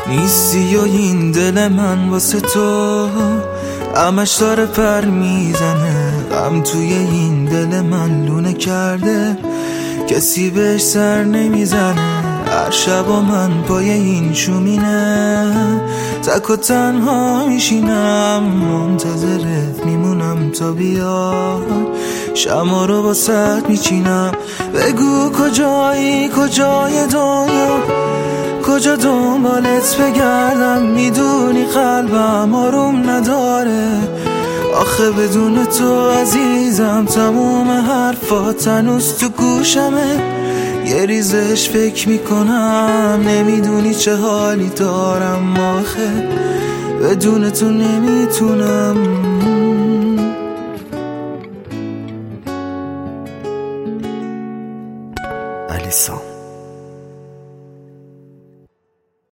نیستی و این دل من واسه تو همش داره پر میزنه، غم توی این دل من لونه کرده، کسی بهش سر نمیزنه. هر شب و من پای این شومینه تک و تنها میشینم، منتظرت میمونم تا بیای، شما رو با سط میچینم. بگو کجایی، کجای دنیا، کجا دنبالت بگردم، میدونی قلبم آروم نداره. آخه بدون تو عزیزم تموم حرفات هنوز تو گوشمه، یه ریزش فکر میکنم، نمیدونی چه حالی دارم. آخه بدون تو نمیتونم. الیسا